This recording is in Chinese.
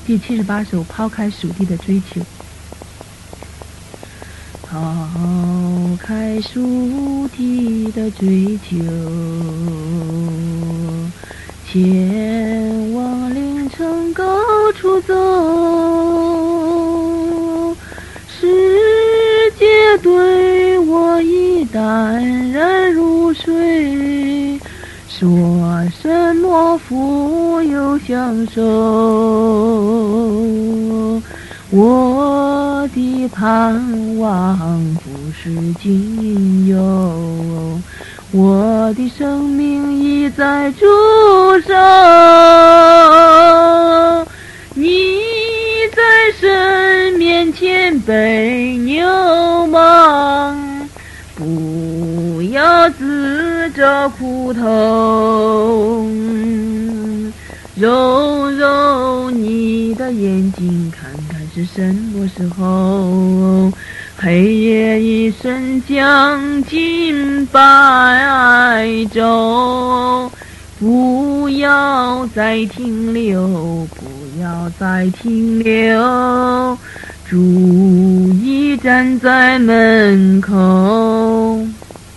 第78首，抛开属地的追求。抛开属地的追求，前往凌晨高处走。世界对我已淡然如水，说什么富有享受，我的盼望不是仅有，我的生命已在主手，你在神面前被牛虻，不要自找苦头，揉揉你的眼睛，看看是什么时候，黑夜一瞬将近白昼，不要再停留，不要再停留，主已站在门口。